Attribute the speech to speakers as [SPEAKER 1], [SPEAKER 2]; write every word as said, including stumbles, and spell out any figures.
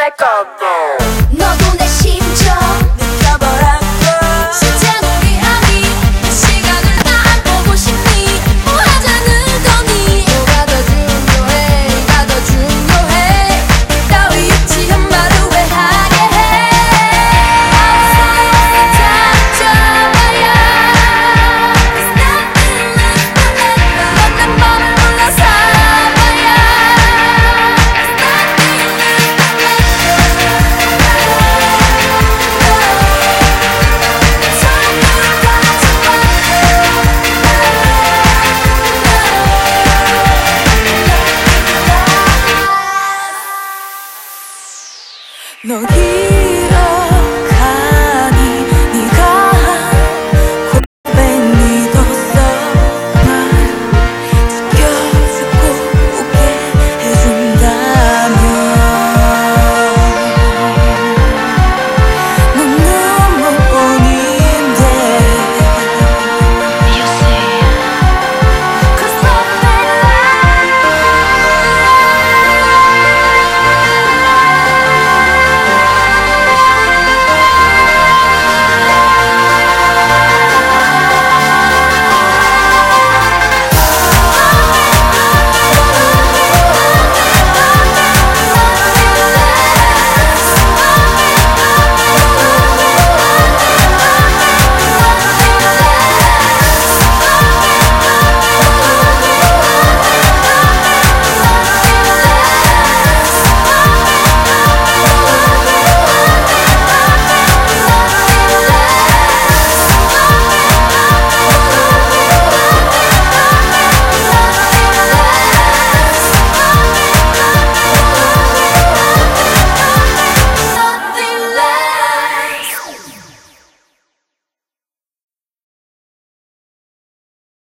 [SPEAKER 1] like a no.
[SPEAKER 2] 너도 내 심정
[SPEAKER 1] 느껴보라고.
[SPEAKER 2] 신체놀이 아니 이 시간을 다 안 보고 싶니? 뭐 하자는 거니? 뭐가 더 중요해? 뭐가 더 중요해? 따위 유치한 말을 왜 하게 해? 닥쳐봐야 It's nothing left forever. 넌 내 맘을 몰라서봐야 It's nothing left forever. 너 길어